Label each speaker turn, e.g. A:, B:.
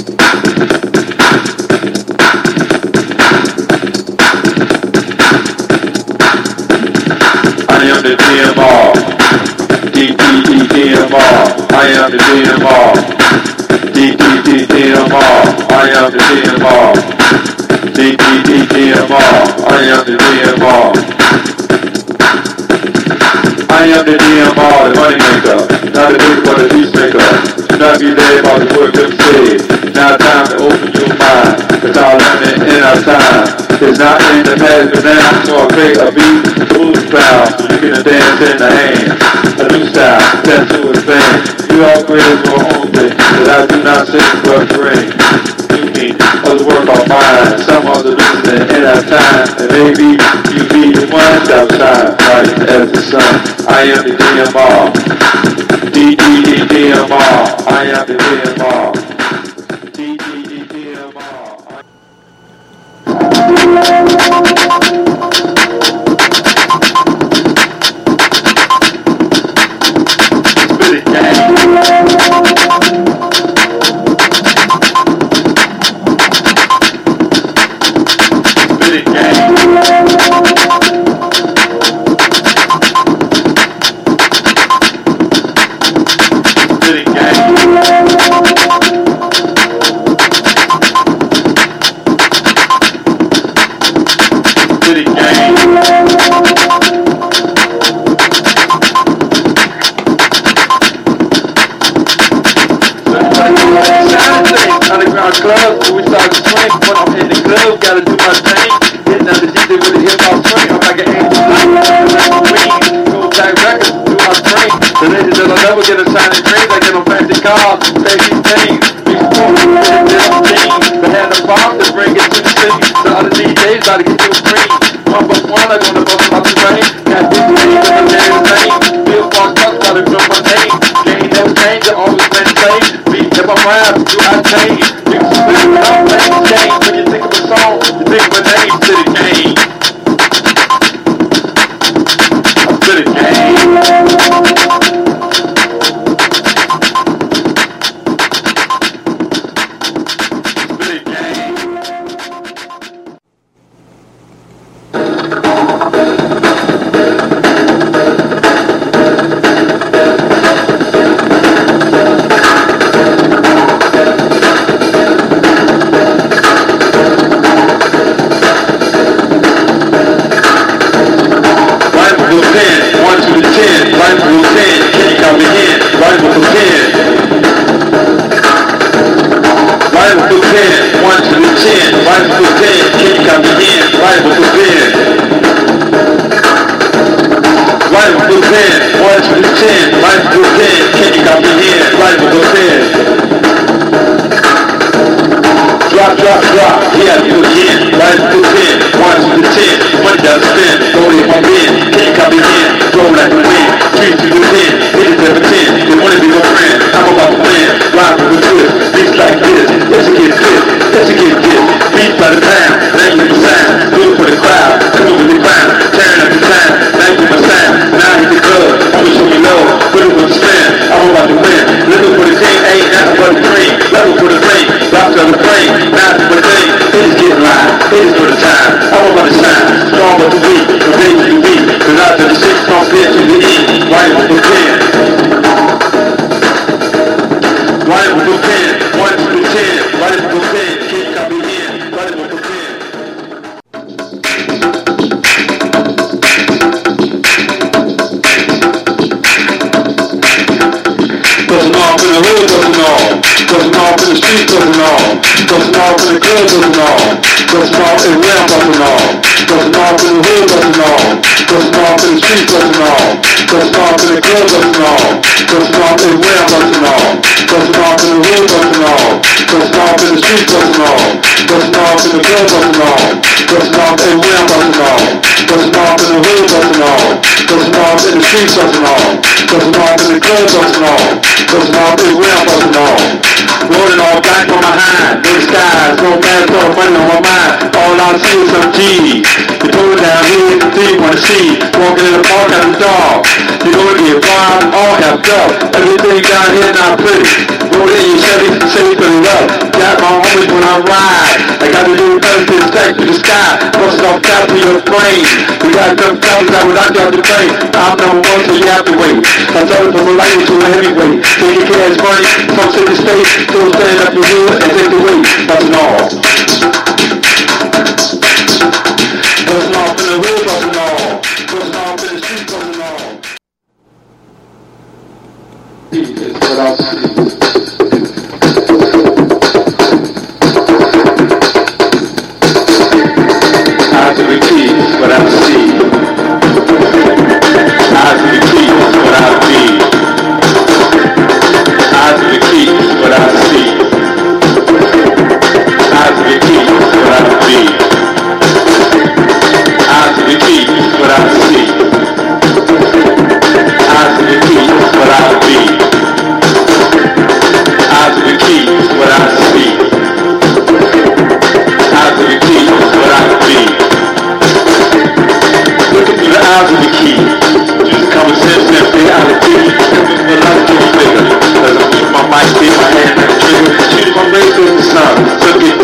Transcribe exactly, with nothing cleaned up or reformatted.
A: I am the D M R, D D D D M R, I am the D M R, D D D D M R, I am the D M R, D D D D M R, I am the D M R. I am the D M R, the money maker, not the big for the peacemaker. Do not be led by the word of said. Now time to open your mind, cause our learning in our time is not in the past, but now so I create a beat, move style, so you can dance in the hand. A new style, that's who it's been. You all create your own thing, that I do not sing but bring. You mean, other work on mine, some of the losing in our time, and maybe you be the one that shine bright as the sun. I am the D M R, D D D D M R, I am the D M R, D D D D M R. Spit it, gang. Spit it, gang. Club, so we start to swing. When I'm in the club, gotta do my thing. Getting out the D J with the hip hop swing. I'm like an angel light, like a queen. Go back records, do my thing. The ladies that'll never get a shining green. I get on fancy cars, fancy things. Big sports, little things. They had a bomb to bring it to the city. The other D Js gotta get you free. One plus one, I'm gonna bust out the rain. Got this thing with the name name. Bill Park Cup, gotta know my name. Game never change, I always been the same. Beat if I'm rap, do I change? I'm playing change. When you think of a song, you think of a name to the game. I'm to the game. To the game. Drop, drop, drop, yeah, you again. Right to the ten, one to the ten, money down the spin, go in my bin, can't copy in, throw like the wind, three to the ten, hit it seven ten, they wanna be my friend, I'm about to win, ride with a twist, beats like this, yes you get this, yes you get this, beats by the pound, language the sound, do it for the crowd, come over the ground, turn up the time, language my sound, now hit the club, always show me love, put it with the spin, I'm about to win, living for the team, ain't nothing but the dream, level for the ring, rock to the frame, now it's my thing, it is getting live, it is for the time, I'm about to shine, strong but the weak, from day to the week, cause after the six, from there to the E, right with the pen, right with the pen, one to the ten, right with the pen, can't copy in, right with the pen. Doesn't off in the hood, doesn't all. Doesn't off in the street, doesn't all. Doesn't off in the club, doesn't all. Doesn't off in the doesn't all. Doesn't off in the hood, doesn't all. Doesn't off in the street, doesn't all. Doesn't off in the club, doesn't all. Doesn't off in the doesn't all. Doesn't off in the hood, doesn't all. Doesn't off in the street, doesn't all. Doesn't off in the club, doesn't all. Doesn't off in the doesn't all. Doesn't off in the hood, doesn't all. Doesn't off in the street, doesn't all. Doesn't off in the club, doesn't all. Doesn't off in the doesn't all. Rolling all back on my hand, no skies, no matter for money on my mind. All I see is some G's. You pull it down here, the thing wanna see. Walking in the park at the dog. You gonna get blind, all effed up. Everything down here not pretty. Roll in your Chevy, Chevy for the love. Got my I'm ride. I got to do better to the tech to the sky. Bust off top to your brain. We got them fellas that without you out the train. I'm number one, so you have to wait. I tell you from a light to a heavyweight. Take your cash money from city to state. So stand up your heel and take the weight. Bustin' off. Bustin' off in the hood, bustin' off. Bustin' off in the street, bustin' off. It's what I see. Eyes of the key is what I see. Eyes of the key is what I be. Eyes of the key is what I see. Eyes of the key is what I be. Eyes of the key is what I see. Eyes of the key is what I be. Eyes of the key is what I see. Eyes of the key is what I be. Looking through the eyes of the key. Just common sense and reality. Looking for love to be bigger. Cause I'm with my mic, keep my hand on the trigger. Shoot my race in the sun. Took it